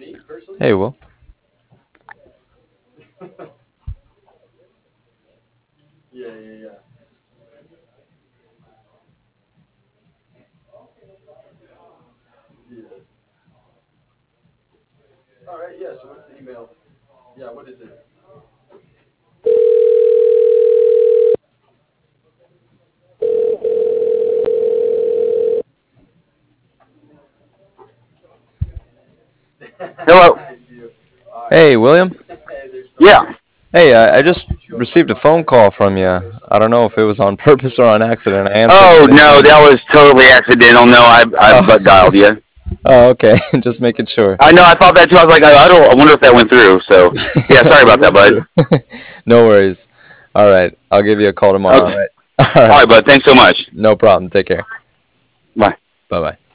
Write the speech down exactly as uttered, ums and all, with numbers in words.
Hey, Will. Hello. Hey, William. Yeah. Hey, uh, I just received a phone call from you. I don't know if it was on purpose or on accident. I answered Oh and didn't no, hear that you. was totally accidental. No, I I butt Oh, dialed you. oh, okay. Just making sure. I know. I thought that too. I was like, I, I don't. I wonder if that went through. So, yeah. Sorry It about that, went bud. through. No worries. All right. I'll give you a call tomorrow. All Okay. right. All All right. right, bud. Thanks so much. No problem. Take care. Bye. Bye bye.